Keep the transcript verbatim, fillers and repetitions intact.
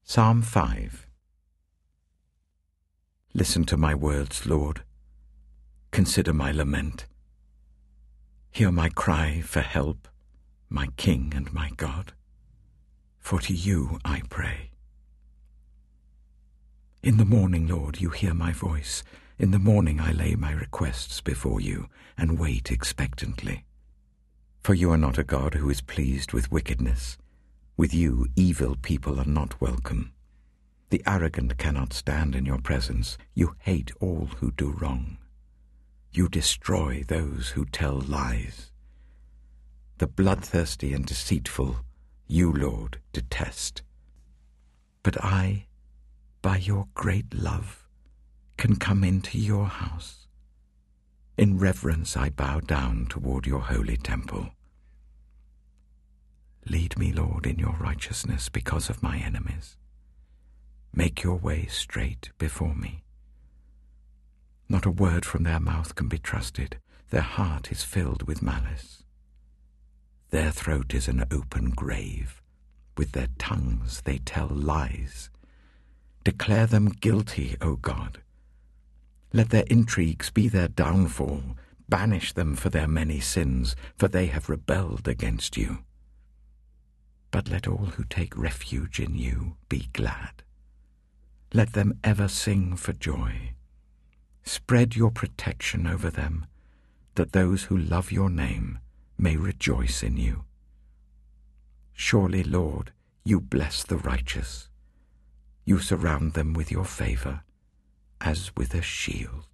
Psalm five. Listen to my words, Lord. Consider my lament. Hear my cry for help, my King and my God. For to you I pray. In the morning, Lord, you hear my voice. In the morning I lay my requests before you and wait expectantly. For you are not a God who is pleased with wickedness. With you evil people are not welcome. The arrogant cannot stand in your presence. You hate all who do wrong. You destroy those who tell lies. The bloodthirsty and deceitful you, Lord, detest. But I, by your great love, can come into your house. In reverence I bow down toward your holy temple. Lead me, Lord, in your righteousness because of my enemies. Make your way straight before me. Not a word from their mouth can be trusted. Their heart is filled with malice. Their throat is an open grave. With their tongues they tell lies. Declare them guilty, O God. Let their intrigues be their downfall. Banish them for their many sins, for they have rebelled against you. But let all who take refuge in you be glad. Let them ever sing for joy. Spread your protection over them, that those who love your name may rejoice in you. Surely, Lord, you bless the righteous. You surround them with your favor, as with a shield.